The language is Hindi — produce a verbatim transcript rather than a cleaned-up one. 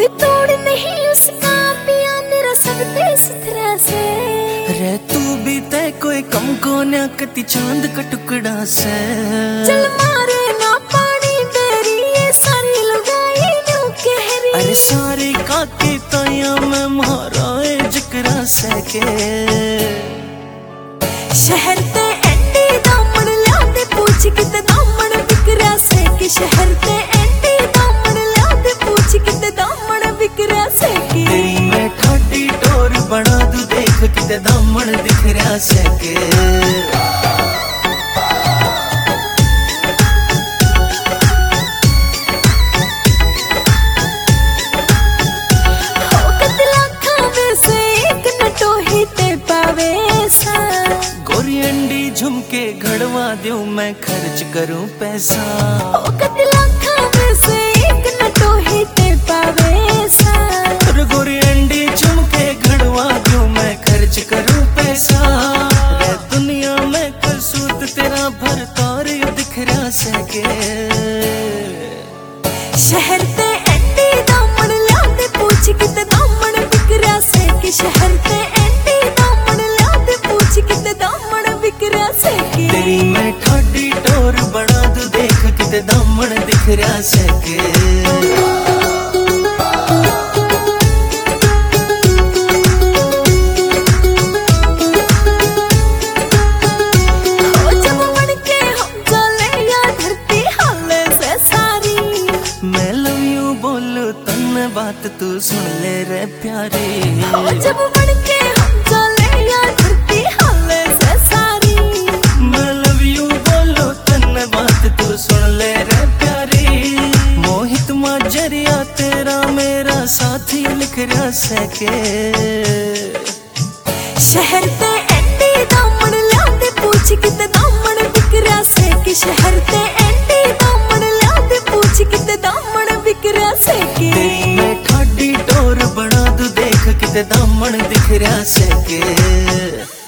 कोई तोड़ नहीं उसका, पिया मेरा सब ते सुथरा से। रे तू भी तय कोई कम को न कति चांद का टुकड़ा से। चल मारे ना पानी तेरी ये सारी लुगाई न्यू कहरी। अरे सारे काके ताया में मारा है जिकरा से के। शहर ते एंडी दामन ला दे पूछ किते दामन बिकरा से कि। शहर ते एंडी दामन ला दे पूछ किते दामन बिकरा से कि। तेरी मैं ठाटी टोर बना दूं देख किते दामन दिखरा से के। झुमके घड़वा दूं मैं खर्च करूं पैसा। ओ कत लाखा में से एक नटो ही ते पावे सा। गोरी अंडी झुमके घड़वा दूं मैं खर्च करूं पैसा। रे दुनिया में कसूत तेरा भरतार यू दिखरा सके। शहर ते एंडी दामन ला दे पूछ किते दामन बिकरा से कि। शहर ते एंडी दामन ला दे पूछ किते दामन बिकरा से कि। तेरी मैं ठाडी टोर बना दूं देख किते दामन दिखरा सके। बात तू सुन ले रे प्यारी। ओ जब बढ़ के हम चले या धरती हाले से सारी। मैं लव यू बोलो तन बात तू सुन ले रे प्यारी। मोहित माजरिया तेरा मेरा साथी लिख रहा सके। शहर ते एंडी दामन ला दे पूछ किते दामन बिकरा से कि। शहर ते एंडी दामन ला दे पूछ किते दामन बिकरा से कि। बना दूं देख किते दामन दिखरा सके।